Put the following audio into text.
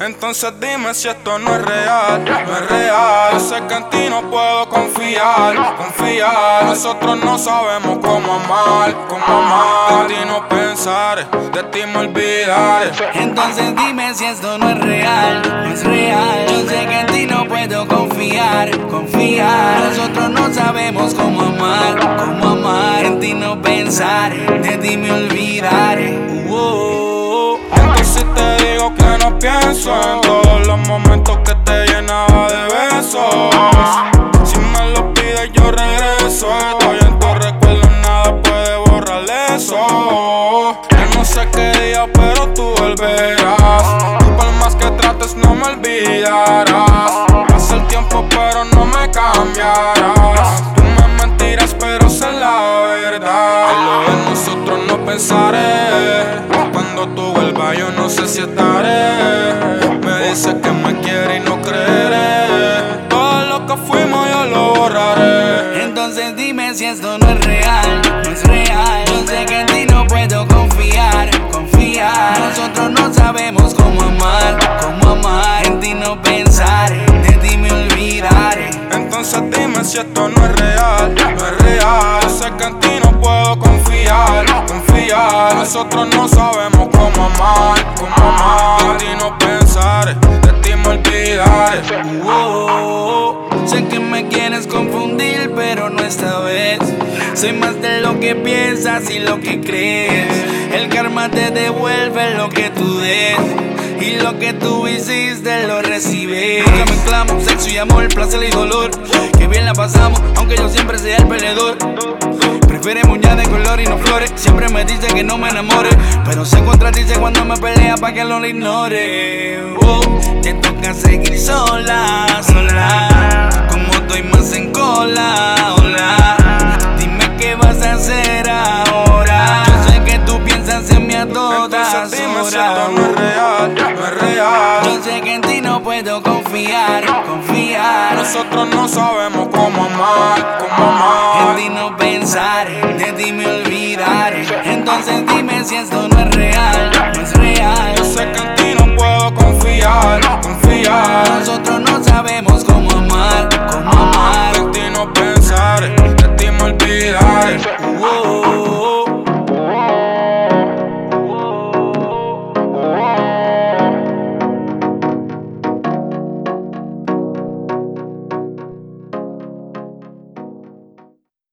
Entonces dime si esto no es real, no es real. Yo sé que en ti no puedo confiar, confiar. Nosotros no sabemos cómo amar, cómo amar. De ti no pensaré, de ti me olvidaré. Entonces dime si esto no es real, no es real. Yo sé que en ti no puedo confiar, confiar. Nosotros no sabemos cómo amar, cómo amar. En ti no pensaré, de ti me olvidaré. Entonces te digo que no pienso en todos los momentos que te llenaba de besos. Si me lo pides yo regreso. Estoy en tu recuerdo, nada puede borrar eso. Yo no sé qué día, pero tú volverás. Tú por más que trates no me olvidarás. Pasa el tiempo pero no me cambiarás. Tú me mentirás pero sé la verdad. En lo de nosotros no pensaré. Cuando tú vuelvas yo no sé si estaré. Me dices que me quiere y no creeré. Todo lo que fuimos yo lo borraré. Entonces dime si esto no es real, no es real. Yo sé que en ti no puedo confiar, confiar. Nosotros no sabemos cómo amar, cómo amar. En ti no pensaré, de ti me olvidaré. Entonces dime si esto no es real, no es real. Yo sé que en ti no puedo confiar, confiar. Nosotros no sabemos cómo amar, cómo amar. De ti no pensaré, de ti me olvidaré. Sé que me quieres confundir, pero no esta vez. Soy más de lo que piensas y lo que crees. El karma te devuelve lo que tú des. Y lo que tú hiciste lo recibes. Nunca mezclamos sexo y amor, placer y dolor. Que bien la pasamos, aunque yo siempre sea el perdedor. Prefiere uñas de color y no flores. Siempre me dice que no me enamore, pero se contradice cuando me pelea pa' que no lo ignore. Te toca seguir sola, sola. Como estoy más en cola, hola. Dime qué vas a hacer ahora. Yo sé que tú piensas en mí a todas Entonces dime si horas. esto no es real, no es real. Yo sé que en ti no puedo confiar, confiar. Nosotros no sabemos cómo amar, cómo amar. En ti no pensaré, de ti me olvidaré. Entonces dime si esto no es real, no es real. Yo sé que en ti no puedo confiar, confiar. Nosotros no sabemos cómo